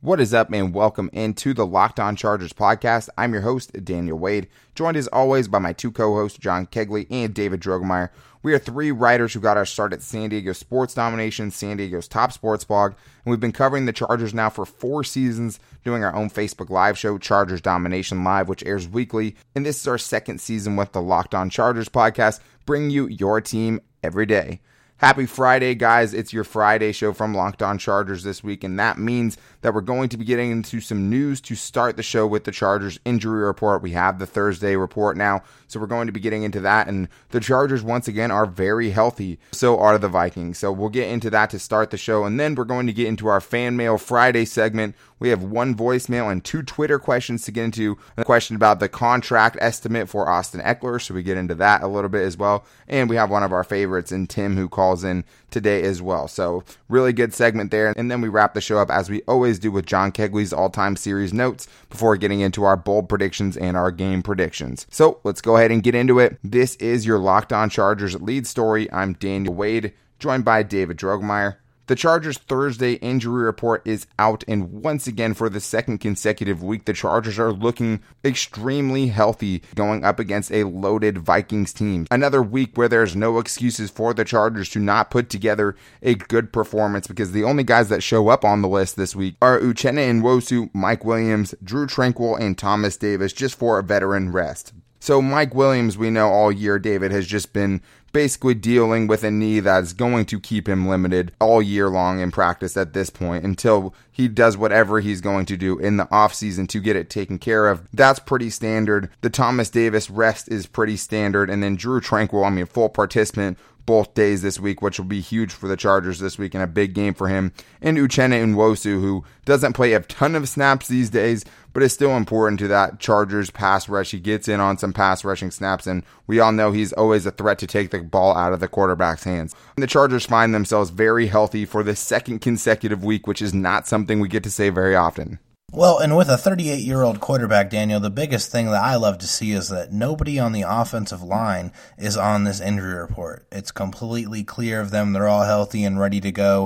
What is up, and welcome into the Locked On Chargers podcast. I'm your host, Daniel Wade, joined as always by my two co-hosts, John Kegley and David Drogemeyer. We are three writers who got our start at San Diego Sports Domination, San Diego's top sports blog, and we've been covering the Chargers now for 4 seasons, doing our own Facebook Live show, Chargers Domination Live, which airs weekly, and this is our second season with the Locked On Chargers podcast, bringing you your team every day. Happy Friday, guys. It's your Friday show from Locked On Chargers this week, and that means that we're going to be getting into some news to start the show with the Chargers injury report. We have the Thursday report now, so we're going to be getting into that, and the Chargers, once again, are very healthy. So are the Vikings. So we'll get into that to start the show, and then we're going to get into our Fan Mail Friday segment. We have 1 voicemail and 2 Twitter questions to get into. A question about the contract estimate for Austin Ekeler, so we get into that a little bit as well. And we have one of our favorites in Tim, who calls in today as well. So really good segment there. And then we wrap the show up as we always do with John Kegley's all-time series notes before getting into our bold predictions and our game predictions. So let's go ahead and get into it. This is your Locked On Chargers lead story. I'm Daniel Wade, joined by David Drogemeyer. The Chargers' Thursday injury report is out, and once again, for the second consecutive week, the Chargers are looking extremely healthy going up against a loaded Vikings team. Another week where there's no excuses for the Chargers to not put together a good performance, because the only guys that show up on the list this week are Uchenna Nwosu, Mike Williams, Drue Tranquill, and Thomas Davis, just for a veteran rest. So Mike Williams, we know all year, David, has just been basically dealing with a knee that's going to keep him limited all year long in practice at this point until he does whatever he's going to do in the offseason to get it taken care of. That's pretty standard. The Thomas Davis rest is pretty standard. And then Drue Tranquill, full participant both days this week, which will be huge for the Chargers this week and a big game for him. And Uchenna Nwosu, who doesn't play a ton of snaps these days, but is still important to that Chargers pass rush. He gets in on some pass rushing snaps, and we all know he's always a threat to take the ball out of the quarterback's hands. And the Chargers find themselves very healthy for the second consecutive week, which is not something we get to say very often. Well, and with a 38-year-old quarterback, Daniel, the biggest thing that I love to see is that nobody on the offensive line is on this injury report. It's completely clear of them. They're all healthy and ready to go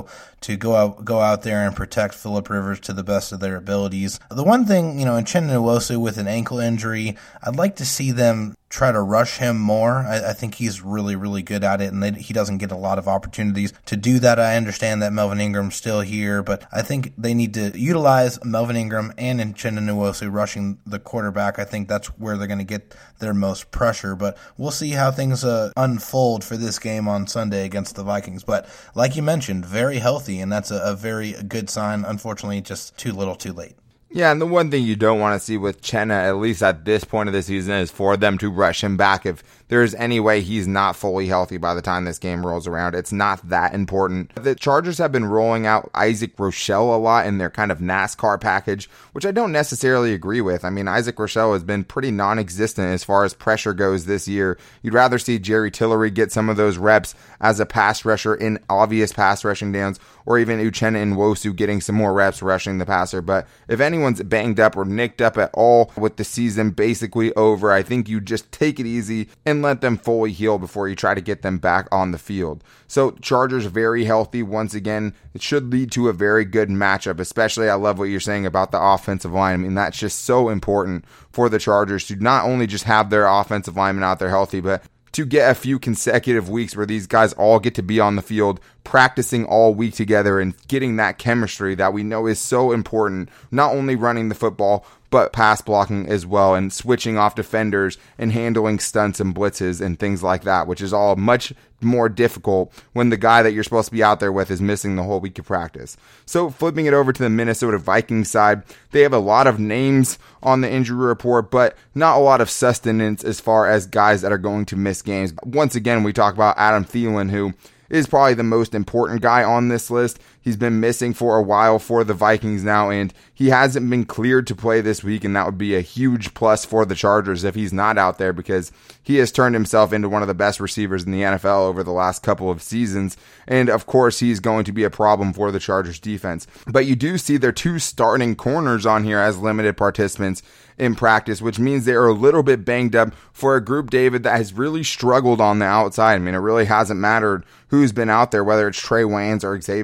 out there and protect Phillip Rivers to the best of their abilities. The one thing, Uchenna Nwosu with an ankle injury, I'd like to see them try to rush him more. I think he's really, really good at it, and he doesn't get a lot of opportunities to do that. I understand that Melvin Ingram's still here, but I think they need to utilize Melvin Ingram and Uchenna Nwosu rushing the quarterback. I think that's where they're going to get their most pressure, but we'll see how things unfold for this game on Sunday against the Vikings. But like you mentioned, very healthy, and that's a very good sign. Unfortunately, just too little too late. Yeah, and the one thing you don't want to see with Chenna, at least at this point of the season, is for them to rush him back if there's any way he's not fully healthy by the time this game rolls around. It's not that important. The Chargers have been rolling out Isaac Rochelle a lot in their kind of NASCAR package, which I don't necessarily agree with. Isaac Rochelle has been pretty non-existent as far as pressure goes this year. You'd rather see Jerry Tillery get some of those reps as a pass rusher in obvious pass rushing downs, or even Uchenna Nwosu getting some more reps rushing the passer. But if anyone's banged up or nicked up at all with the season basically over, I think you just take it easy and let them fully heal before you try to get them back on the field. So Chargers very healthy once again. It should lead to a very good matchup, especially I love what you're saying about the offensive line. That's just so important for the Chargers to not only just have their offensive linemen out there healthy, but to get a few consecutive weeks where these guys all get to be on the field, practicing all week together and getting that chemistry that we know is so important, not only running the football, but pass blocking as well, and switching off defenders and handling stunts and blitzes and things like that, which is all much more difficult when the guy that you're supposed to be out there with is missing the whole week of practice. So flipping it over to the Minnesota Vikings side, they have a lot of names on the injury report, but not a lot of sustenance as far as guys that are going to miss games. Once again, we talk about Adam Thielen, who is probably the most important guy on this list. He's been missing for a while for the Vikings now, and he hasn't been cleared to play this week, and that would be a huge plus for the Chargers if he's not out there, because he has turned himself into one of the best receivers in the NFL over the last couple of seasons, and of course he's going to be a problem for the Chargers defense. But you do see their 2 starting corners on here as limited participants in practice, which means they are a little bit banged up for a group, David, that has really struggled on the outside. It really hasn't mattered who's been out there, whether it's Trey Waynes or Xavier Rhodes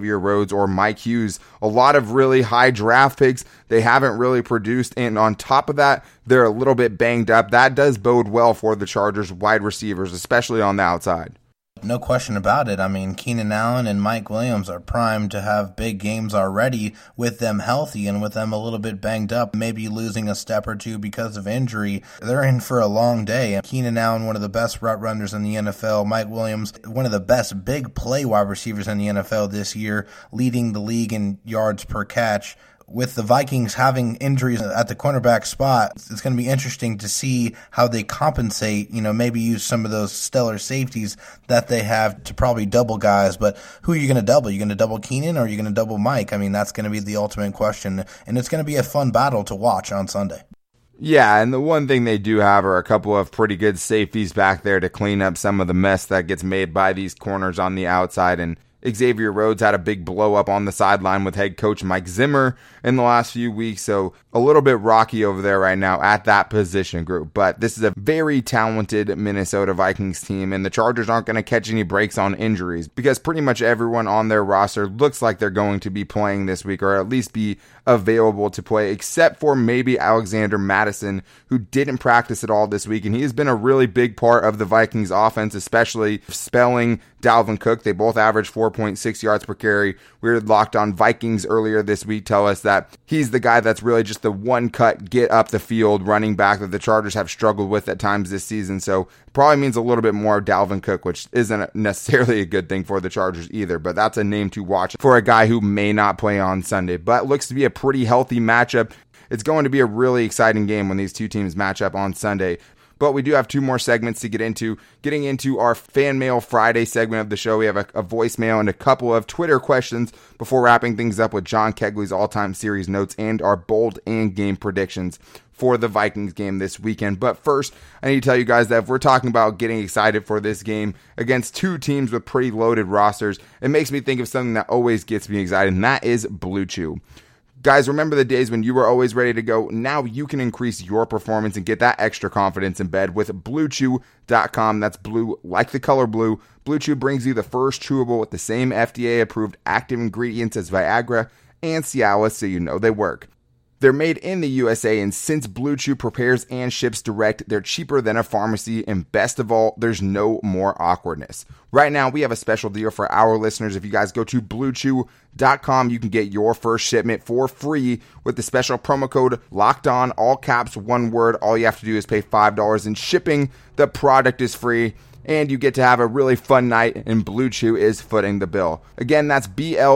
Rhodes or Mike Hughes. A lot of really high draft picks. They haven't really produced. And on top of that, they're a little bit banged up. That does bode well for the Chargers wide receivers, especially on the outside. No question about it. I mean, Keenan Allen and Mike Williams are primed to have big games already with them healthy and with them a little bit banged up, maybe losing a step or two because of injury. They're in for a long day. Keenan Allen, one of the best route runners in the NFL. Mike Williams, one of the best big play wide receivers in the NFL this year, leading the league in yards per catch. With the Vikings having injuries at the cornerback spot, it's going to be interesting to see how they compensate, maybe use some of those stellar safeties that they have to probably double guys. But who are you going to double? Are you going to double Keenan or are you going to double Mike? I mean, that's going to be the ultimate question. And it's going to be a fun battle to watch on Sunday. Yeah, and the one thing they do have are a couple of pretty good safeties back there to clean up some of the mess that gets made by these corners on the outside. And Xavier Rhodes had a big blow up on the sideline with head coach Mike Zimmer in the last few weeks, so a little bit rocky over there right now at that position group. But this is a very talented Minnesota Vikings team, and the Chargers aren't going to catch any breaks on injuries because pretty much everyone on their roster looks like they're going to be playing this week, or at least be available to play, except for maybe Alexander Mattison, who didn't practice at all this week, and he has been a really big part of the Vikings offense, especially spelling Dalvin Cook. They both average 4.6 yards per carry. We were Locked On Vikings earlier this week tell us that he's the guy that's really just the one cut, get up the field running back that the Chargers have struggled with at times this season. So probably means a little bit more Dalvin Cook, which isn't necessarily a good thing for the Chargers either, but that's a name to watch for a guy who may not play on Sunday, but looks to be a pretty healthy matchup. It's going to be a really exciting game when these two teams match up on Sunday. But we do have two more segments to get into. Getting into our Fan Mail Friday segment of the show, we have a voicemail and a couple of Twitter questions before wrapping things up with John Kegley's all-time series notes and our bold and game predictions for the Vikings game this weekend. But first, I need to tell you guys that if we're talking about getting excited for this game against two teams with pretty loaded rosters, it makes me think of something that always gets me excited, and that is Blue Chew. Guys, remember the days when you were always ready to go? Now you can increase your performance and get that extra confidence in bed with BlueChew.com. That's blue like the color blue. Blue Chew brings you the first chewable with the same FDA-approved active ingredients as Viagra and Cialis, so you know they work. They're made in the USA, and since Blue Chew prepares and ships direct, they're cheaper than a pharmacy, and best of all, there's no more awkwardness. Right now, we have a special deal for our listeners. If you guys go to BlueChew.com, you can get your first shipment for free with the special promo code LOCKEDON, all caps, one word. All you have to do is pay $5 in shipping. The product is free, and you get to have a really fun night, and Blue Chew is footing the bill. Again, that's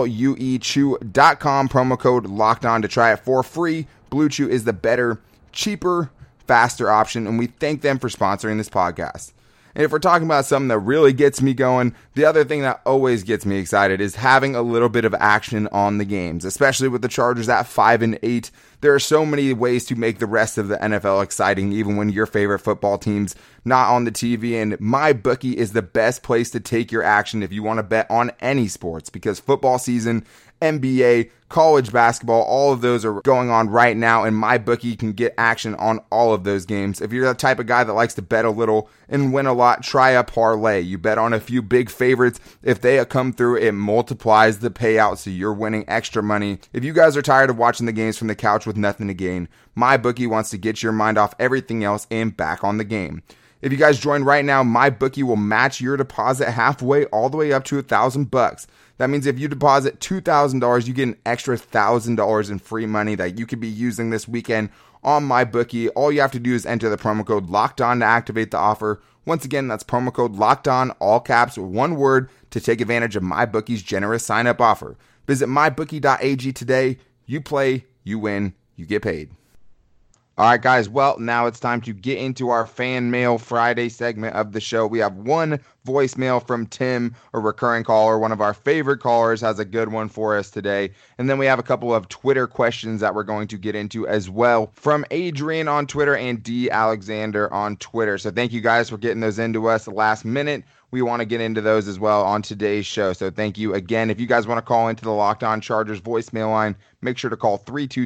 BLUEChew.com, promo code LOCKEDON to try it for free. Blue Chew is the better, cheaper, faster option, and we thank them for sponsoring this podcast. And if we're talking about something that really gets me going, the other thing that always gets me excited is having a little bit of action on the games, especially with the Chargers at 5-8. There are so many ways to make the rest of the NFL exciting, even when your favorite football team's not on the TV. And MyBookie is the best place to take your action if you want to bet on any sports, because football season, NBA, college basketball, all of those are going on right now, and MyBookie can get action on all of those games. If you're the type of guy that likes to bet a little and win a lot, try a parlay. You bet on a few big favorites. If they come through, it multiplies the payout, so you're winning extra money. If you guys are tired of watching the games from the couch with nothing to gain, MyBookie wants to get your mind off everything else and back on the game. If you guys join right now, MyBookie will match your deposit halfway, all the way up to $1,000. That means if you deposit $2,000, you get an extra $1,000 in free money that you could be using this weekend on MyBookie. All you have to do is enter the promo code LOCKEDON to activate the offer. Once again, that's promo code LOCKEDON, all caps, one word, to take advantage of MyBookie's generous sign-up offer. Visit mybookie.ag today. You play, you win, you get paid. All right, guys. Well, now it's time to get into our Fan Mail Friday segment of the show. We have one voicemail from Tim, a recurring caller. One of our favorite callers has a good one for us today. And then we have a couple of Twitter questions that we're going to get into as well from Adrian on Twitter and D. Alexander on Twitter. So thank you guys for getting those into us last minute. We want to get into those as well on today's show. So thank you again. If you guys want to call into the Locked On Chargers voicemail line, make sure to call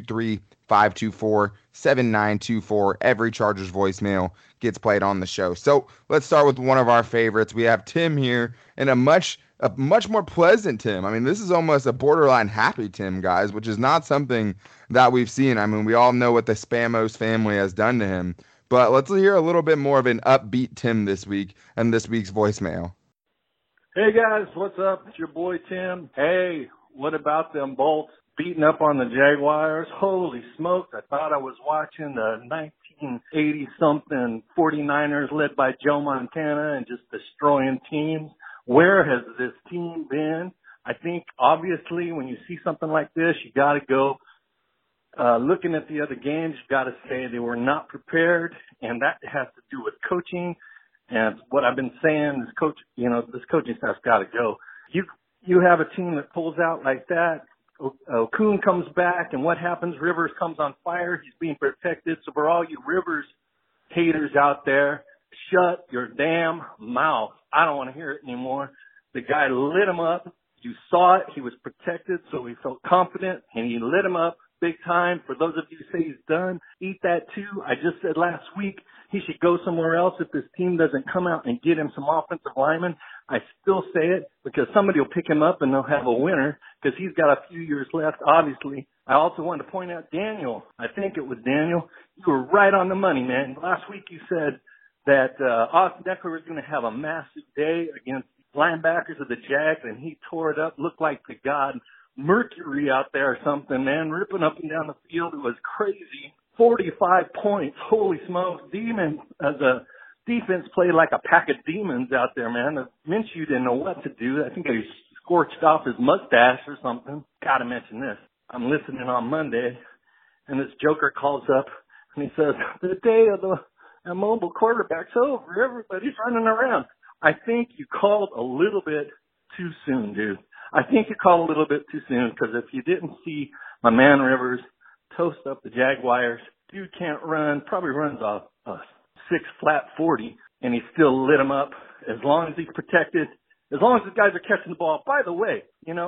323-524-7924. Every Chargers voicemail gets played on the show. So let's start with one of our favorites. We have Tim here in a much a much more pleasant Tim. I mean, this is almost a borderline happy Tim, guys, which is not something that we've seen. I mean, we all know what the Spamos family has done to him, but let's hear a little bit more of an upbeat Tim this week and this week's voicemail. Hey guys, what's up? It's your boy Tim. Hey, what about them Bolts beating up on the Jaguars? Holy smokes, I thought I was watching the 1980-something 49ers led by Joe Montana and just destroying teams. Where has this team been? I think obviously when you see something like this, you got to go looking at the other games, you got to say they were not prepared, and that has to do with coaching. And what I've been saying is, this coaching staff's got to go. You have a team that pulls out like that. Okun comes back, and what happens? Rivers comes on fire. He's being protected. So for all you Rivers haters out there, shut your damn mouth. I don't want to hear it anymore. The guy lit him up. You saw it. He was protected, so he felt confident, and he lit him up big time. For those of you who say he's done, eat that too. I just said last week he should go somewhere else if this team doesn't come out and get him some offensive linemen. I still say it because somebody will pick him up and they'll have a winner because he's got a few years left, obviously. I also wanted to point out Daniel. I think it was Daniel. You were right on the money, man. Last week you said that Austin Ekeler was going to have a massive day against linebackers of the Jags, and he tore it up. Looked like the god Mercury out there or something, man, ripping up and down the field. It was crazy. 45 points. Holy smokes. The defense played like a pack of demons out there, man. Minshew didn't know what to do. I think he scorched off his mustache or something. Gotta mention this. I'm listening on Monday, and this joker calls up, and he says, the day of the mobile quarterback's over. Everybody's running around. I think you called a little bit too soon, dude. I think you called a little bit too soon because if you didn't see my man Rivers toast up the Jaguars, dude can't run, probably runs off a 6-flat 40, and he still lit him up as long as he's protected, as long as the guys are catching the ball. By the way,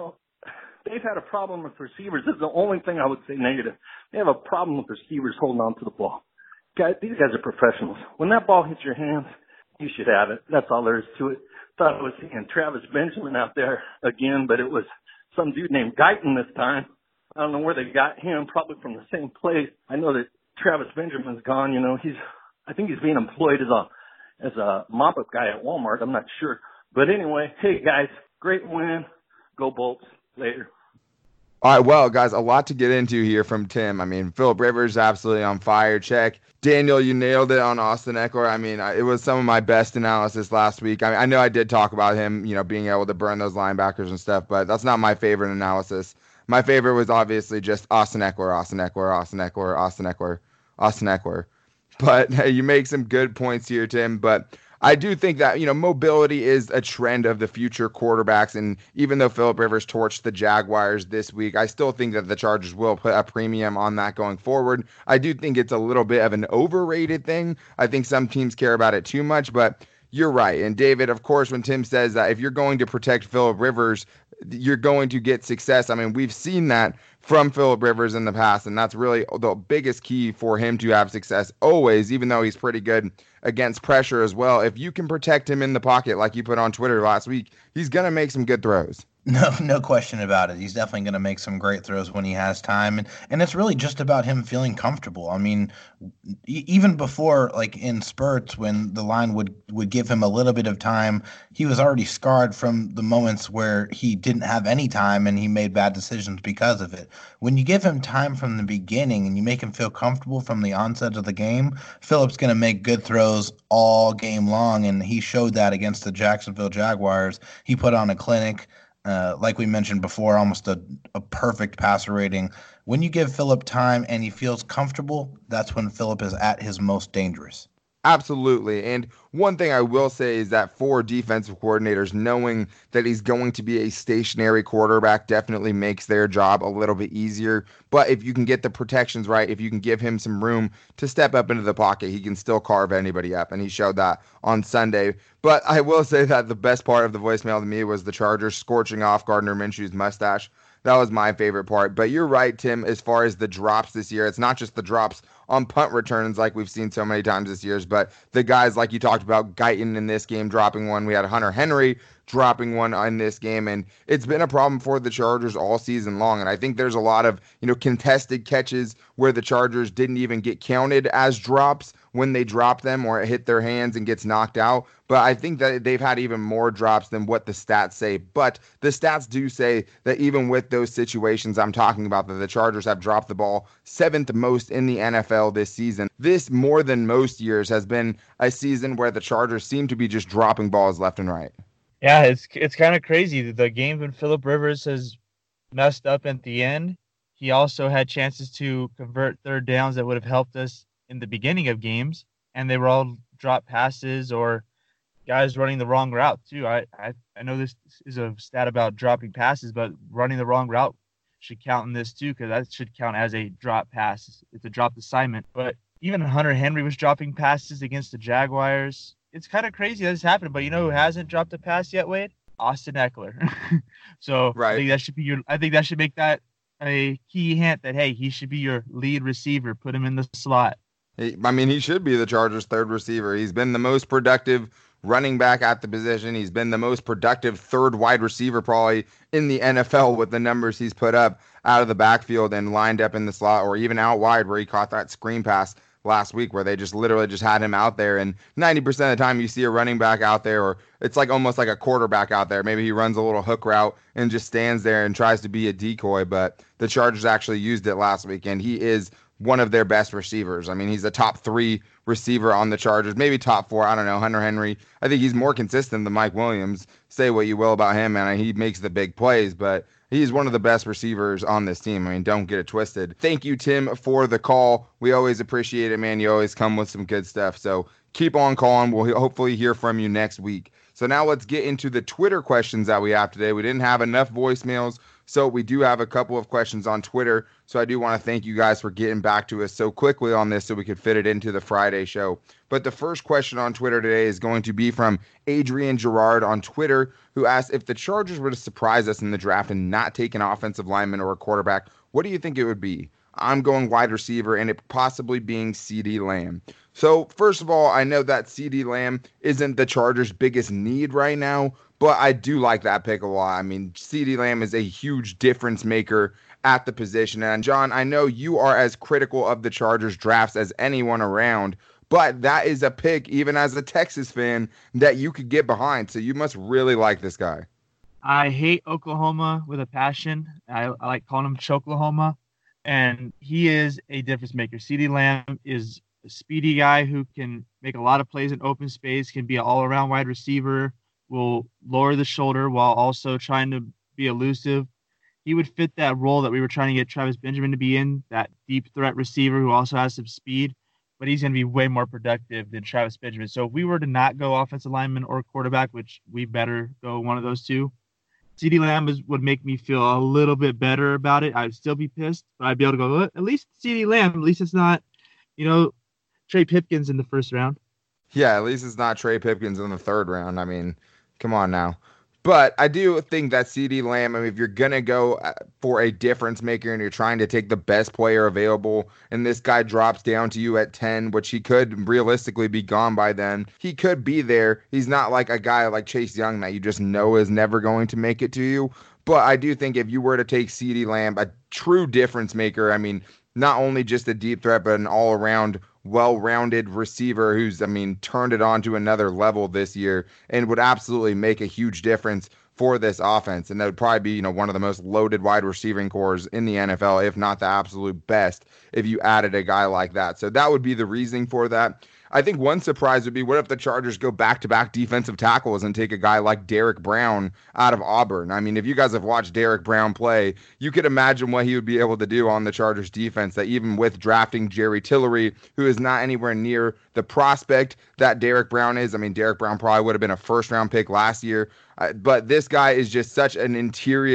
they've had a problem with receivers. This is the only thing I would say negative. They have a problem with receivers holding on to the ball. These guys are professionals. When that ball hits your hands, you should have it. That's all there is to it. Thought I was seeing Travis Benjamin out there again, but it was some dude named Guyton this time. I don't know where they got him, probably from the same place. I know that Travis Benjamin's gone. I think he's being employed as a mop-up guy at Walmart. I'm not sure. But anyway, hey guys, great win. Go Bolts. Later. All right, well, guys, a lot to get into here from Tim. I mean, Philip Rivers absolutely on fire. Check. Daniel, you nailed it on Austin Ekeler. I mean, it was some of my best analysis last week. I mean, I know I did talk about him, being able to burn those linebackers and stuff, but that's not my favorite analysis. My favorite was obviously just Austin Ekeler, Austin Ekeler, Austin Ekeler, Austin Ekeler, Austin Ekeler. But hey, you make some good points here, Tim. But I do think that, mobility is a trend of the future quarterbacks. And even though Philip Rivers torched the Jaguars this week, I still think that the Chargers will put a premium on that going forward. I do think it's a little bit of an overrated thing. I think some teams care about it too much, but you're right. And David, of course, when Tim says that if you're going to protect Philip Rivers, you're going to get success. I mean, we've seen that from Philip Rivers in the past, and that's really the biggest key for him to have success always, even though he's pretty good against pressure as well. If you can protect him in the pocket, like you put on Twitter last week, he's going to make some good throws. No question about it. He's definitely going to make some great throws when he has time. And it's really just about him feeling comfortable. I mean, even before, like in spurts, when the line would give him a little bit of time, he was already scarred from the moments where he didn't have any time and he made bad decisions because of it. When you give him time from the beginning and you make him feel comfortable from the onset of the game, Philip's going to make good throws all game long. And he showed that against the Jacksonville Jaguars. He put on a clinic. Like we mentioned before, almost a perfect passer rating. When you give Philip time and he feels comfortable, that's when Philip is at his most dangerous. Absolutely. And one thing I will say is that for defensive coordinators, knowing that he's going to be a stationary quarterback definitely makes their job a little bit easier. But if you can get the protections right, if you can give him some room to step up into the pocket, he can still carve anybody up. And he showed that on Sunday. But I will say that the best part of the voicemail to me was the Chargers scorching off Gardner Minshew's mustache. that was my favorite part. But you're right, Tim, as far as the drops this year, it's not just the drops on punt returns like we've seen so many times this year, but the guys like you talked about, Guyton in this game dropping one. We had Hunter Henry dropping one in this game, and it's been a problem for the Chargers all season long. And I think there's a lot of, contested catches where the Chargers didn't even get counted as drops when they drop them or it hit their hands and gets knocked out. But I think that they've had even more drops than what the stats say. But the stats do say that even with those situations I'm talking about, that the Chargers have dropped the ball 7th most in the NFL this season. This, more than most years, has been a season where the Chargers seem to be just dropping balls left and right. Yeah, it's kind of crazy. The game when Phillip Rivers has messed up at the end, he also had chances to convert third downs that would have helped us in the beginning of games, and they were all drop passes or guys running the wrong route too. I know this is a stat about dropping passes, but running the wrong route should count in this too, because that should count as a drop pass. It's a dropped assignment. But even Hunter Henry was dropping passes against the Jaguars. It's kind of crazy that this happened, but you know who hasn't dropped a pass yet, Wade? Austin Eckler. So right. I think that should make that a key hint that, hey, he should be your lead receiver. Put him in the slot. He should be the Chargers' third receiver. He's been the most productive running back at the position. He's been the most productive third wide receiver probably in the NFL with the numbers he's put up out of the backfield and lined up in the slot, or even out wide where he caught that screen pass last week where they just literally just had him out there. And 90% of the time you see a running back out there, or it's like almost like a quarterback out there. Maybe he runs a little hook route and just stands there and tries to be a decoy, but the Chargers actually used it last week, and he is one of their best receivers. He's a top 3 receiver on the Chargers, maybe top 4. I don't know. Hunter Henry, I think he's more consistent than Mike Williams. Say what you will about him, and he makes the big plays, but he's one of the best receivers on this team. Don't get it twisted. Thank you, Tim, for the call. We always appreciate it, man. You always come with some good stuff. So keep on calling. We'll hopefully hear from you next week. So now let's get into the Twitter questions that we have today. We didn't have enough voicemails, so we do have a couple of questions on Twitter. So I do want to thank you guys for getting back to us so quickly on this so we could fit it into the Friday show. But the first question on Twitter today is going to be from Adrian Gerard on Twitter, who asked, if the Chargers were to surprise us in the draft and not take an offensive lineman or a quarterback, what do you think it would be? I'm going wide receiver, and it possibly being CeeDee Lamb. So first of all, I know that CeeDee Lamb isn't the Chargers' biggest need right now, but I do like that pick a lot. CeeDee Lamb is a huge difference maker at the position. And John, I know you are as critical of the Chargers drafts as anyone around, but that is a pick, even as a Texas fan, that you could get behind. So you must really like this guy. I hate Oklahoma with a passion. I like calling him Choklahoma. And he is a difference maker. CeeDee Lamb is a speedy guy who can make a lot of plays in open space, can be an all-around wide receiver, will lower the shoulder while also trying to be elusive. He would fit that role that we were trying to get Travis Benjamin to be in, that deep threat receiver who also has some speed, but he's going to be way more productive than Travis Benjamin. So if we were to not go offensive lineman or quarterback, which we better go one of those two, CeeDee Lamb would make me feel a little bit better about it. I'd still be pissed, but I'd be able to go, at least CeeDee Lamb, at least it's not, Trey Pipkins in the first round. Yeah, at least it's not Trey Pipkins in the third round. Come on now. But I do think that CeeDee Lamb, if you're going to go for a difference maker and you're trying to take the best player available, and this guy drops down to you at 10, which he could realistically be gone by then, he could be there. He's not like a guy like Chase Young that you just know is never going to make it to you. But I do think if you were to take CeeDee Lamb, a true difference maker, not only just a deep threat, but an all-around well-rounded receiver who's, turned it on to another level this year and would absolutely make a huge difference for this offense. And that would probably be, one of the most loaded wide receiving cores in the NFL, if not the absolute best, if you added a guy like that. So that would be the reasoning for that. I think one surprise would be, what if the Chargers go back-to-back defensive tackles and take a guy like Derrick Brown out of Auburn? If you guys have watched Derrick Brown play, you could imagine what he would be able to do on the Chargers defense, that even with drafting Jerry Tillery, who is not anywhere near the prospect that Derrick Brown is. Derrick Brown probably would have been a first-round pick last year, but this guy is just such an interior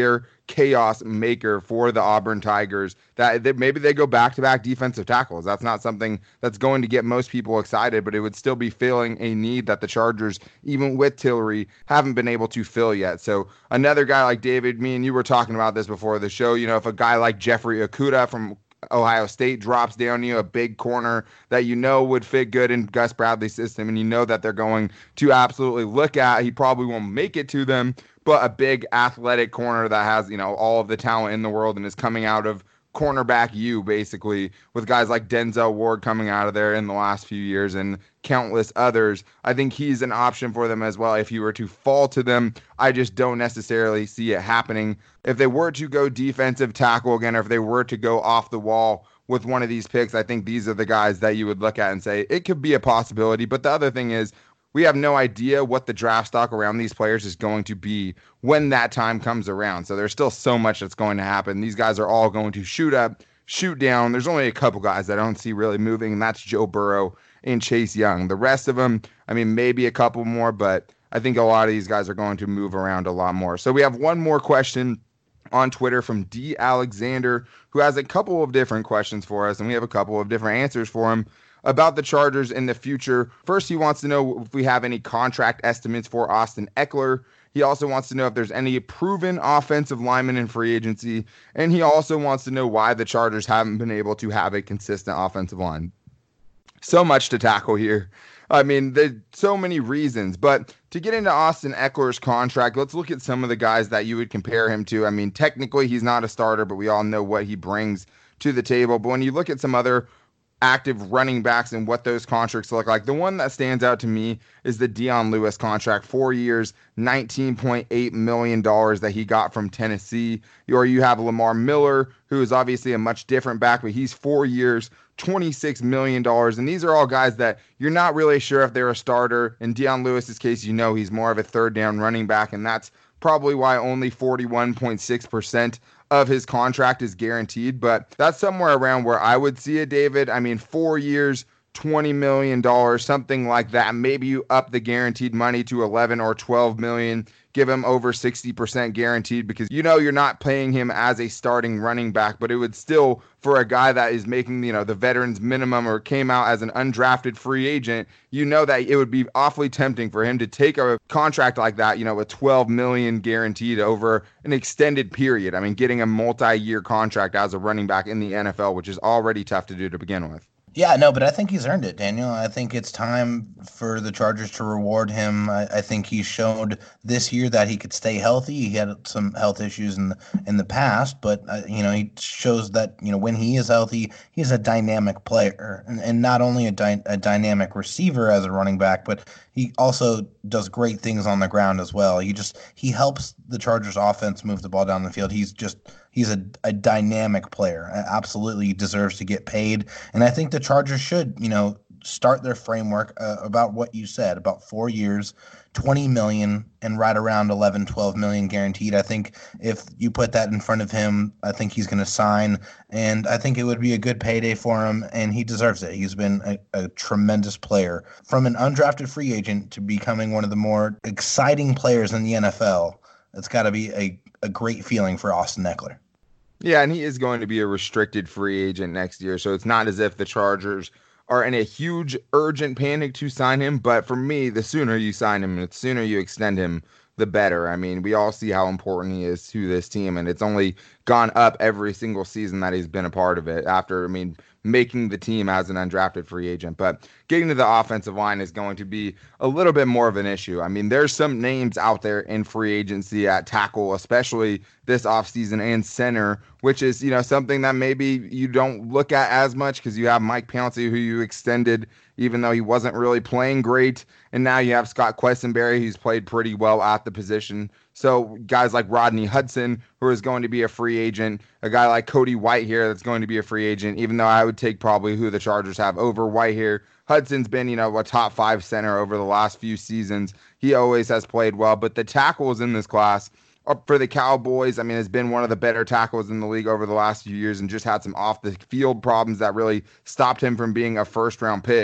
chaos maker for the Auburn Tigers, that maybe they go back-to-back defensive tackles. That's not something that's going to get most people excited, but it would still be filling a need that the Chargers, even with Tillery, haven't been able to fill yet. So another guy like David, me and you were talking about this before the show, if a guy like Jeffrey Okudah from Ohio State drops down a big corner that would fit good in Gus Bradley's system, and that they're going to absolutely look at. He probably won't make it to them, but a big athletic corner that has, all of the talent in the world and is coming out of cornerback U, basically, with guys like Denzel Ward coming out of there in the last few years and countless others. I think he's an option for them as well if you were to fall to them. I just don't necessarily see it happening. If they were to go defensive tackle again, or if they were to go off the wall with one of these picks, I think these are the guys that you would look at and say it could be a possibility. But the other thing is, we have no idea what the draft stock around these players is going to be when that time comes around. So there's still so much that's going to happen. These guys are all going to shoot up, shoot down. There's only a couple guys I don't see really moving, and that's Joe Burrow and Chase Young. The rest of them, maybe a couple more, but I think a lot of these guys are going to move around a lot more. So we have one more question on Twitter from D. Alexander, who has a couple of different questions for us, and we have a couple of different answers for him about the Chargers in the future. First, he wants to know if we have any contract estimates for Austin Ekeler. He also wants to know if there's any proven offensive linemen in free agency. And he also wants to know why the Chargers haven't been able to have a consistent offensive line. So much to tackle here. There's so many reasons. But to get into Austin Ekeler's contract, let's look at some of the guys that you would compare him to. Technically, he's not a starter, but we all know what he brings to the table. But when you look at some other active running backs and what those contracts look like, the one that stands out to me is the Dion Lewis contract. 4 years, $19.8 million that he got from Tennessee. Or you have Lamar Miller, who is obviously a much different back, but he's 4 years, $26 million. And these are all guys that you're not really sure if they're a starter. In Dion Lewis's case, he's more of a third down running back, and that's probably why only 41.6% of his contract is guaranteed, but that's somewhere around where I would see it, David. 4 years, $20 million, something like that. Maybe you up the guaranteed money to 11 or 12 million, give him over 60% guaranteed, because you're not paying him as a starting running back, but it would still, for a guy that is making the veterans minimum or came out as an undrafted free agent, that it would be awfully tempting for him to take a contract like that, with 12 million guaranteed over an extended period. Getting a multi-year contract as a running back in the NFL, which is already tough to do to begin with. Yeah, no, but I think he's earned it, Daniel. I think it's time for the Chargers to reward him. I think he showed this year that he could stay healthy. He had some health issues in the past, but he shows that when he is healthy, he's a dynamic player, and not only a dynamic receiver as a running back, but he also does great things on the ground as well. He helps the Chargers offense move the ball down the field. He's a dynamic player. Absolutely deserves to get paid. And I think the Chargers should, start their framework about what you said, about 4 years, 20 million, and right around 11, 12 million guaranteed. I think if you put that in front of him, I think he's going to sign, and I think it would be a good payday for him, and he deserves it. He's been a tremendous player. From an undrafted free agent to becoming one of the more exciting players in the NFL, it's got to be a great feeling for Austin Ekeler. Yeah, and he is going to be a restricted free agent next year, so it's not as if the Chargers are in a huge urgent panic to sign him. But for me, the sooner you sign him and the sooner you extend him, the better. We all see how important he is to this team, and it's only gone up every single season that he's been a part of it after, making the team as an undrafted free agent. But getting to the offensive line is going to be a little bit more of an issue. There's some names out there in free agency at tackle, especially this offseason, and center, which is, something that maybe you don't look at as much because you have Mike Pouncey, who you extended even though he wasn't really playing great. And now you have Scott Quessenberry, who's played pretty well at the position. So guys like Rodney Hudson, who is going to be a free agent, a guy like Cody Whitehair that's going to be a free agent, even though I would take probably who the Chargers have over Whitehair. Hudson's been, a top 5 center over the last few seasons. He always has played well, but the tackles in this class for the Cowboys, has been one of the better tackles in the league over the last few years, and just had some off the field problems that really stopped him from being a first round pick.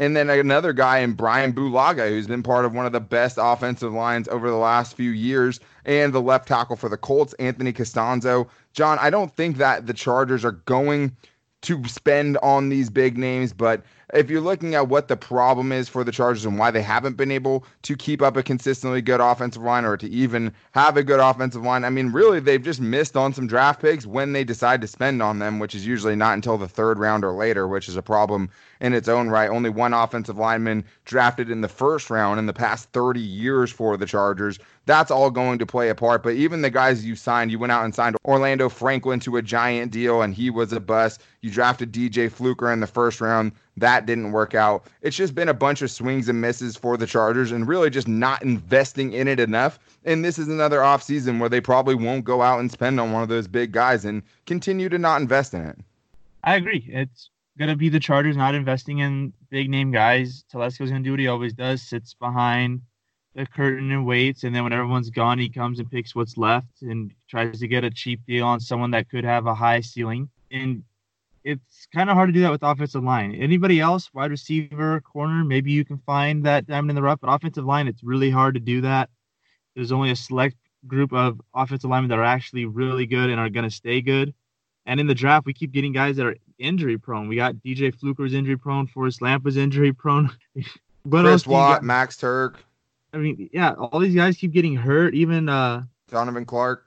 And then another guy in Brian Bulaga, who's been part of one of the best offensive lines over the last few years, and the left tackle for the Colts, Anthony Costanzo. John, I don't think that the Chargers are going to spend on these big names, but if you're looking at what the problem is for the Chargers and why they haven't been able to keep up a consistently good offensive line or to even have a good offensive line, I mean, really, they've just missed on some draft picks when they decide to spend on them, which is usually not until the third round or later, which is a problem in its own right. Only one offensive lineman drafted in the first round in the past 30 years for the Chargers. That's all going to play a part. But even the guys you signed, you went out and signed Orlando Franklin to a giant deal, and he was a bust. You drafted DJ Fluker in the first round. That didn't work out. It's just been a bunch of swings and misses for the Chargers and really just not investing in it enough. And this is another offseason where they probably won't go out and spend on one of those big guys and continue to not invest in it. I agree. It's going to be the Chargers not investing in big name guys. Telesco's going to do what he always does, sits behind the curtain and waits, and then when everyone's gone, he comes and picks what's left and tries to get a cheap deal on someone that could have a high ceiling. And it's kind of hard to do that with offensive line. Anybody else, wide receiver, corner, maybe you can find that diamond in the rough, but offensive line, it's really hard to do that. There's only a select group of offensive linemen that are actually really good and are going to stay good. And in the draft, we keep getting guys that are injury prone. We got DJ Fluker's injury prone, Forrest Lamp was injury prone. Chris Watt, Max Turk. I mean, yeah, all these guys keep getting hurt. Even Donovan Clark.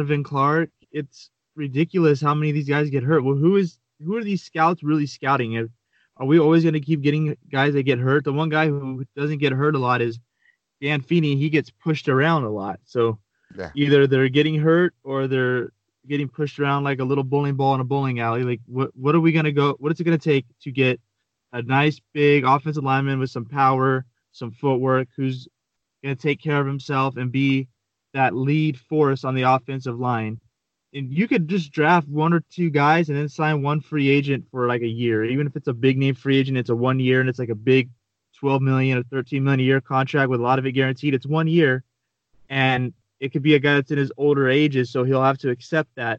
It's ridiculous how many of these guys get hurt. Well, who are these scouts really scouting? Are we always going to keep getting guys that get hurt? The one guy who doesn't get hurt a lot is Dan Feeney. He gets pushed around a lot. So Either they're getting hurt or they're getting pushed around like a little bowling ball in a bowling alley. Like, what are we going to go? What is it going to take to get a nice big offensive lineman with some power, some footwork, who's going to take care of himself and be that lead force on the offensive line? And you could just draft one or two guys and then sign one free agent for like a year. Even if it's a big name free agent, it's a 1 year and it's like a big $12 million or $13 million a year contract with a lot of it guaranteed. It's 1 year, and it could be a guy that's in his older ages, so he'll have to accept that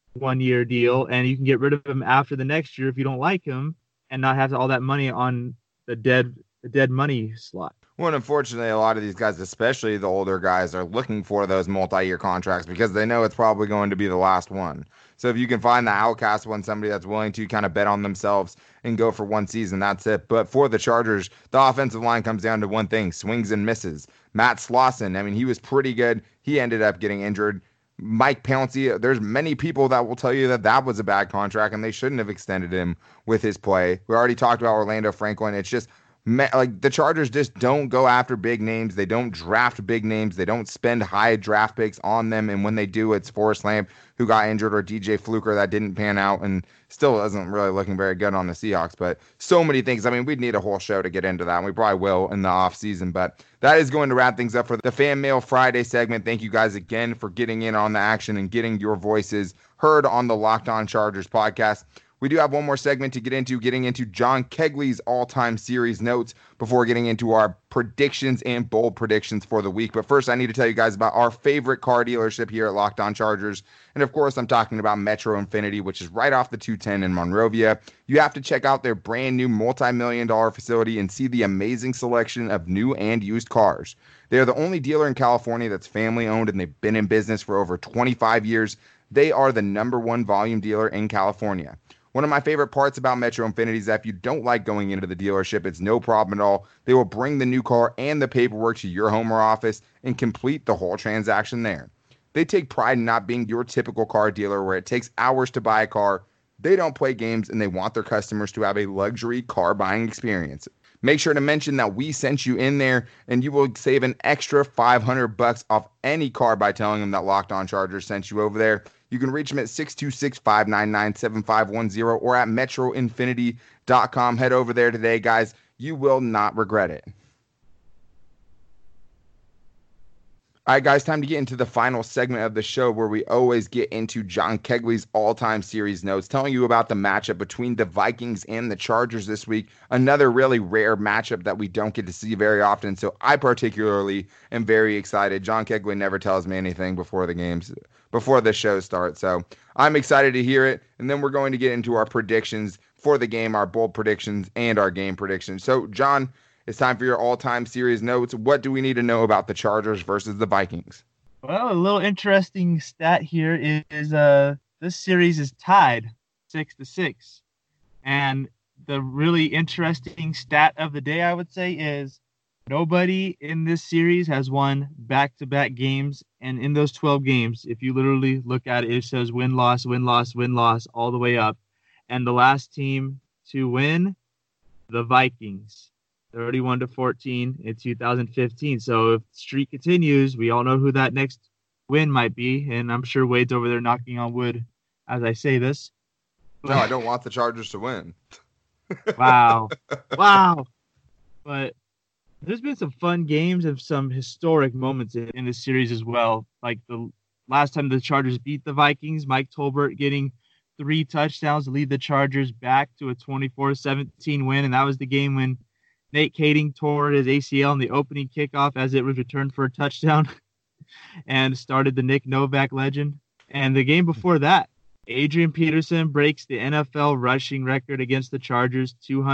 1 year deal, and you can get rid of him after the next year if you don't like him and not have all that money on the dead money slot. Well, unfortunately, a lot of these guys, especially the older guys, are looking for those multi-year contracts because they know it's probably going to be the last one. So if you can find the outcast one, somebody that's willing to kind of bet on themselves and go for one season, that's it. But for the Chargers, the offensive line comes down to one thing: swings and misses. Matt Slauson, I mean, he was pretty good. He ended up getting injured. Mike Pouncey, there's many people that will tell you that that was a bad contract and they shouldn't have extended him with his play. We already talked about Orlando Franklin. It's just like the Chargers just don't go after big names. They don't draft big names. They don't spend high draft picks on them. And when they do, it's Forrest Lamp who got injured or DJ Fluker that didn't pan out and still isn't really looking very good on the Seahawks. But so many things. I mean, we'd need a whole show to get into that. And we probably will in the off season. But that is going to wrap things up for the Fan Mail Friday segment. Thank you guys again for getting in on the action and getting your voices heard on the Locked On Chargers podcast. We do have one more segment to getting into John Kegley's all-time series notes before getting into our predictions and bold predictions for the week. But first, I need to tell you guys about our favorite car dealership here at Locked On Chargers. And of course, I'm talking about Metro Infinity, which is right off the 210 in Monrovia. You have to check out their brand new multi-million-dollar facility and see the amazing selection of new and used cars. They are the only dealer in California that's family-owned, and they've been in business for over 25 years. They are the #1 volume dealer in California. One of my favorite parts about Metro Infinity is that if you don't like going into the dealership, it's no problem at all. They will bring the new car and the paperwork to your home or office and complete the whole transaction there. They take pride in not being your typical car dealer where it takes hours to buy a car. They don't play games, and they want their customers to have a luxury car buying experience. Make sure to mention that we sent you in there, and you will save an extra $500 off any car by telling them that Locked On Chargers sent you over there. You can reach them at 626-599-7510 or at metroinfinity.com. Head over there today, guys. You will not regret it. All right, guys, time to get into the final segment of the show where we always get into John Kegley's all-time series notes, telling you about the matchup between the Vikings and the Chargers this week. Another really rare matchup that we don't get to see very often, so I particularly am very excited. John Kegley never tells me anything before the show starts, so I'm excited to hear it. And then we're going to get into our predictions for the game, our bold predictions and our game predictions. So, John, it's time for your all-time series notes. What do we need to know about the Chargers versus the Vikings? Well, a little interesting stat here is this series is tied 6-6. And the really interesting stat of the day, I would say, is nobody in this series has won back-to-back games. And in those 12 games, if you literally look at it, it says win-loss, win-loss, win-loss all the way up. And the last team to win, the Vikings, 31-14 in 2015. So if the streak continues, we all know who that next win might be. And I'm sure Wade's over there knocking on wood as I say this. No, I don't want the Chargers to win. Wow. But there's been some fun games and some historic moments in this series as well. Like the last time the Chargers beat the Vikings, Mike Tolbert getting 3 touchdowns to lead the Chargers back to a 24-17 win. And that was the game when Nate Kading tore his ACL in the opening kickoff as it was returned for a touchdown and started the Nick Novak legend. And the game before that, Adrian Peterson breaks the NFL rushing record against the Chargers,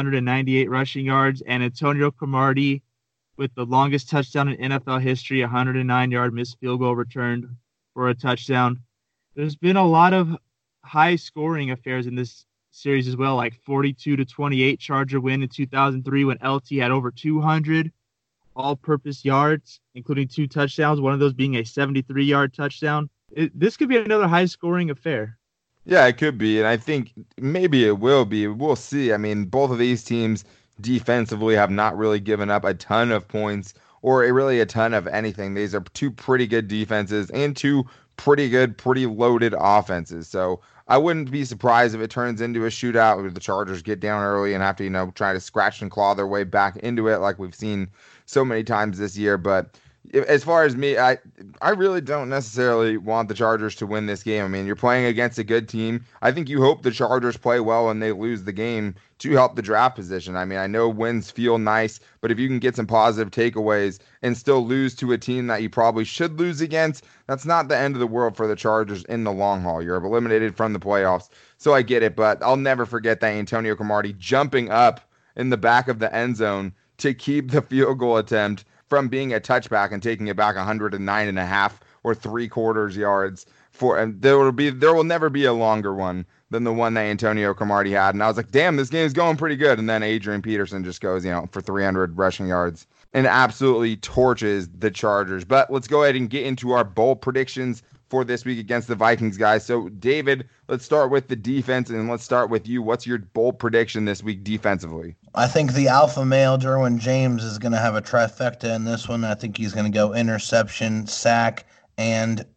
298 rushing yards, and Antonio Cromartie with the longest touchdown in NFL history, 109-yard missed field goal returned for a touchdown. There's been a lot of high-scoring affairs in this series as well, like 42-28 Charger win in 2003 when LT had over 200 all-purpose yards, including 2 touchdowns, one of those being a 73-yard touchdown. This could be another high-scoring affair. Yeah, it could be, and I think maybe it will be. We'll see. I mean, both of these teams defensively have not really given up a ton of points or really a ton of anything. These are 2 pretty good defenses and 2 pretty good, pretty loaded offenses. So I wouldn't be surprised if it turns into a shootout where the Chargers get down early and have to, try to scratch and claw their way back into it like we've seen so many times this year. But as far as me, I really don't necessarily want the Chargers to win this game. I mean, you're playing against a good team. I think you hope the Chargers play well and they lose the game to help the draft position. I mean, I know wins feel nice, but if you can get some positive takeaways and still lose to a team that you probably should lose against, that's not the end of the world for the Chargers in the long haul. You're eliminated from the playoffs, so I get it, but I'll never forget that Antonio Cromartie jumping up in the back of the end zone to keep the field goal attempt from being a touchback and taking it back 109.5 or 3/4 yards and there will never be a longer one than the one that Antonio Cromartie had. And I was like, damn, this game's going pretty good. And then Adrian Peterson just goes, for 300 rushing yards and absolutely torches the Chargers. But let's go ahead and get into our bold predictions for this week against the Vikings, guys. So, David, let's start with the defense, and let's start with you. What's your bold prediction this week defensively? I think the alpha male, Derwin James, is going to have a trifecta in this one. I think he's going to go interception, sack, and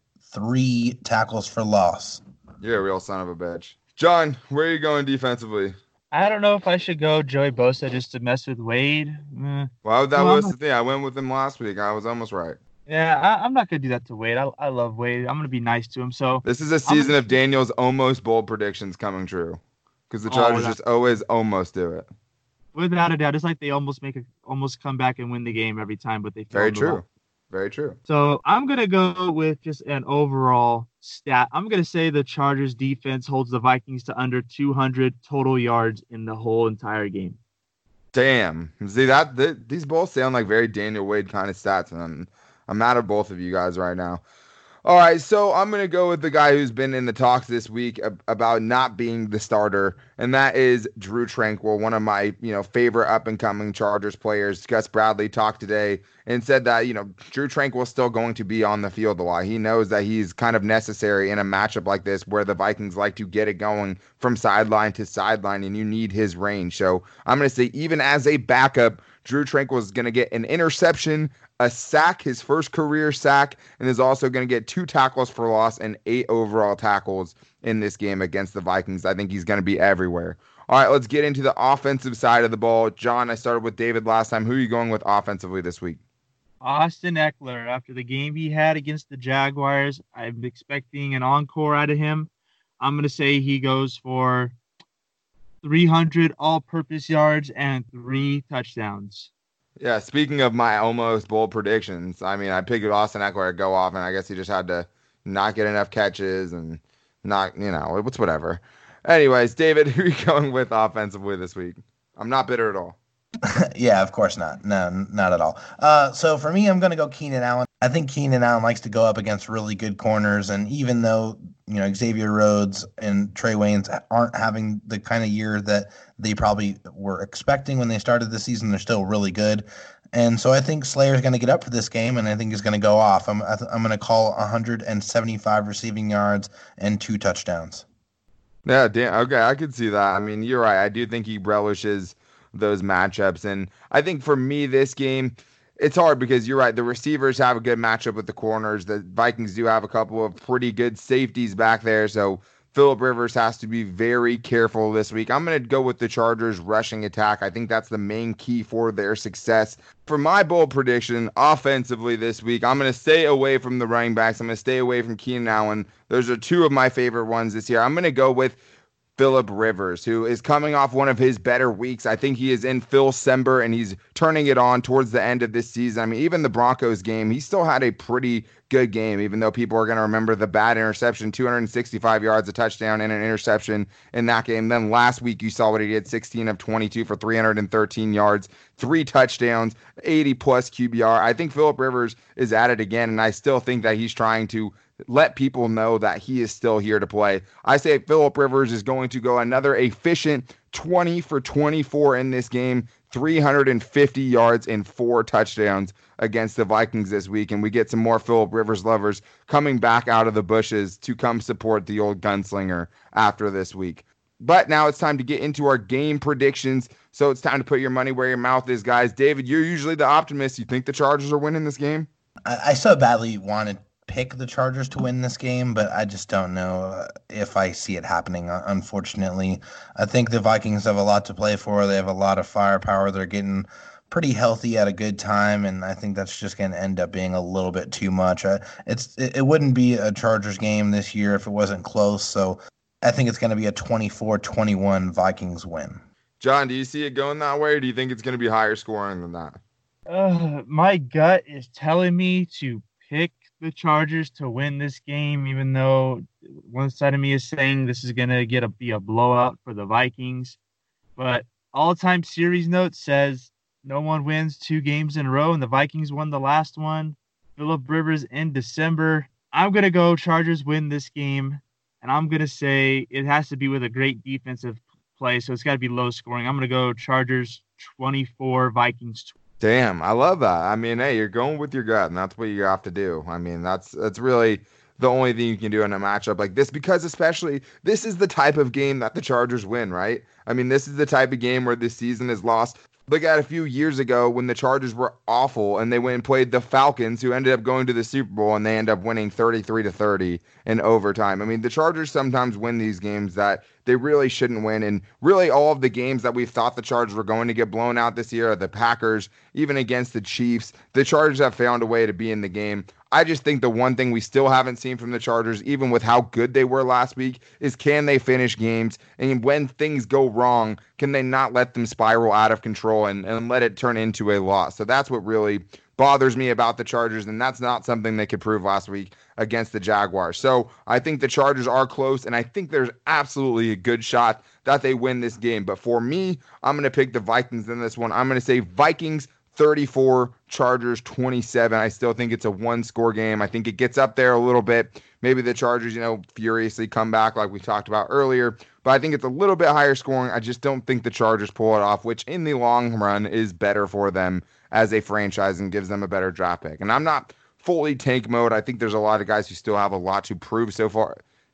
3 tackles for loss. You're a real son of a bitch. John, where are you going defensively? I don't know if I should go Joey Bosa just to mess with Wade. Well, that was the thing. I went with him last week. I was almost right. Yeah, I'm not going to do that to Wade. I love Wade. I'm going to be nice to him. So this is a season of Daniel's almost bold predictions coming true because the Chargers just always almost do it. Without a doubt. It's like they almost come back and win the game every time, but they fail. Very true. Very true. So I'm going to go with just an overall stat. I'm going to say the Chargers defense holds the Vikings to under 200 total yards in the whole entire game. Damn. See, these both sound like very Daniel Wade kind of stats, and I'm mad at both of you guys right now. All right, so I'm going to go with the guy who's been in the talks this week about not being the starter, and that is Drue Tranquill, one of my favorite up-and-coming Chargers players. Gus Bradley talked today and said that Drue Tranquill is still going to be on the field a lot. He knows that he's kind of necessary in a matchup like this where the Vikings like to get it going from sideline to sideline, and you need his range. So I'm going to say even as a backup, Drue Tranquill is going to get an interception, a sack, his first career sack, and is also going to get 2 tackles for loss and 8 overall tackles in this game against the Vikings. I think he's going to be everywhere. All right, let's get into the offensive side of the ball. John, I started with David last time. Who are you going with offensively this week? Austin Ekeler. After the game he had against the Jaguars, I'm expecting an encore out of him. I'm going to say he goes for 300 all-purpose yards and 3 touchdowns. Yeah, speaking of my almost bold predictions, I mean, I picked Austin Ekeler to go off, and I guess he just had to not get enough catches and not, it's whatever. Anyways, David, who are you going with offensively this week? I'm not bitter at all. Yeah, of course not. No, not at all. So for me, I'm going to go Keenan Allen. I think Keenan Allen likes to go up against really good corners, and even though Xavier Rhodes and Trey Waynes aren't having the kind of year that they probably were expecting when they started the season, they're still really good. And so I think Slayer's going to get up for this game, and I think he's going to go off. I'm going to call 175 receiving yards and 2 touchdowns. Yeah, damn. Okay, I could see that. I mean, you're right. I do think he relishes those matchups. And I think for me, this game, it's hard because you're right. The receivers have a good matchup with the corners. The Vikings do have a couple of pretty good safeties back there. So Phillip Rivers has to be very careful this week. I'm going to go with the Chargers rushing attack. I think that's the main key for their success. For my bold prediction, offensively this week, I'm going to stay away from the running backs. I'm going to stay away from Keenan Allen. Those are 2 of my favorite ones this year. I'm going to go with Phillip Rivers, who is coming off one of his better weeks. I think he is in Phil Sember, and he's turning it on towards the end of this season. I mean, even the Broncos game, he still had a pretty good game, even though people are going to remember the bad interception, 265 yards, a touchdown, and an interception in that game. Then last week, you saw what he did, 16 of 22 for 313 yards, 3 touchdowns, 80-plus QBR. I think Phillip Rivers is at it again, and I still think that he's trying to let people know that he is still here to play. I say Phillip Rivers is going to go another efficient 20 for 24 in this game, 350 yards and 4 touchdowns against the Vikings this week. And we get some more Phillip Rivers lovers coming back out of the bushes to come support the old gunslinger after this week. But now it's time to get into our game predictions. So it's time to put your money where your mouth is, guys. David, you're usually the optimist. You think the Chargers are winning this game? I so badly wanted pick the Chargers to win this game, but I just don't know if I see it happening, unfortunately. I think the Vikings have a lot to play for. They have a lot of firepower. They're getting pretty healthy at a good time, and I think that's just going to end up being a little bit too much. It wouldn't be a Chargers game this year if it wasn't close, so I think it's going to be a 24-21 Vikings win. John, do you see it going that way, or do you think it's going to be higher scoring than that? My gut is telling me to pick the Chargers to win this game, even though one side of me is saying this is going to be a blowout for the Vikings. But all-time series note says no one wins 2 games in a row, and the Vikings won the last one. Phillip Rivers in December. I'm going to go Chargers win this game, and I'm going to say it has to be with a great defensive play, so it's got to be low scoring. I'm going to go Chargers 24, Vikings 20. Damn, I love that. I mean, hey, you're going with your gut, and that's what you have to do. I mean, that's really the only thing you can do in a matchup like this, because especially this is the type of game that the Chargers win, right? I mean, this is the type of game where this season is lost. Look at a few years ago when the Chargers were awful and they went and played the Falcons, who ended up going to the Super Bowl, and they end up winning 33-30 in overtime. I mean, the Chargers sometimes win these games that they really shouldn't win. And really all of the games that we've thought the Chargers were going to get blown out this year, the Packers, even against the Chiefs, the Chargers have found a way to be in the game. I just think the one thing we still haven't seen from the Chargers, even with how good they were last week, is can they finish games? And when things go wrong, can they not let them spiral out of control and let it turn into a loss? So that's what really bothers me about the Chargers, and that's not something they could prove last week against the Jaguars. So I think the Chargers are close, and I think there's absolutely a good shot that they win this game. But for me, I'm going to pick the Vikings in this one. I'm going to say Vikings 34, Chargers 27. I still think it's a 1-score game. I think it gets up there a little bit. Maybe the Chargers, furiously come back like we talked about earlier. But I think it's a little bit higher scoring. I just don't think the Chargers pull it off, which in the long run is better for them as a franchise and gives them a better draft pick. And I'm not fully tank mode. I think there's a lot of guys who still have a lot to prove so far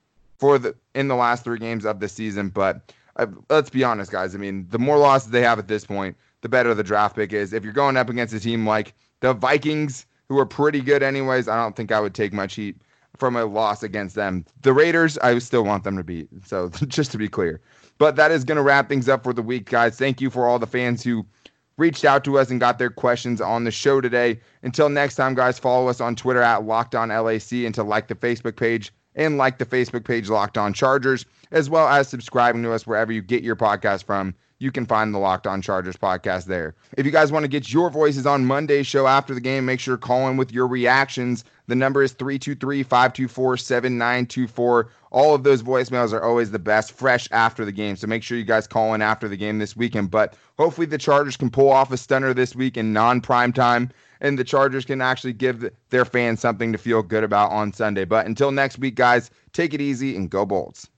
in the last 3 games of the season. But let's be honest, guys. I mean, the more losses they have at this point, the better the draft pick is. If you're going up against a team like the Vikings, who are pretty good anyways, I don't think I would take much heat from a loss against them. The Raiders, I still want them to beat. So just to be clear. But that is going to wrap things up for the week, guys. Thank you for all the fans who reached out to us and got their questions on the show today. Until next time, guys, follow us on Twitter at LockedOnLAC, and to like the Facebook page Locked On Chargers, as well as subscribing to us wherever you get your podcast from. you can find the Locked On Chargers podcast there. If you guys want to get your voices on Monday's show after the game, make sure to call in with your reactions. The number is 323-524-7924. All of those voicemails are always the best, fresh after the game. So make sure you guys call in after the game this weekend. But hopefully the Chargers can pull off a stunner this week in non-prime time, and the Chargers can actually give their fans something to feel good about on Sunday. But until next week, guys, take it easy and go Bolts.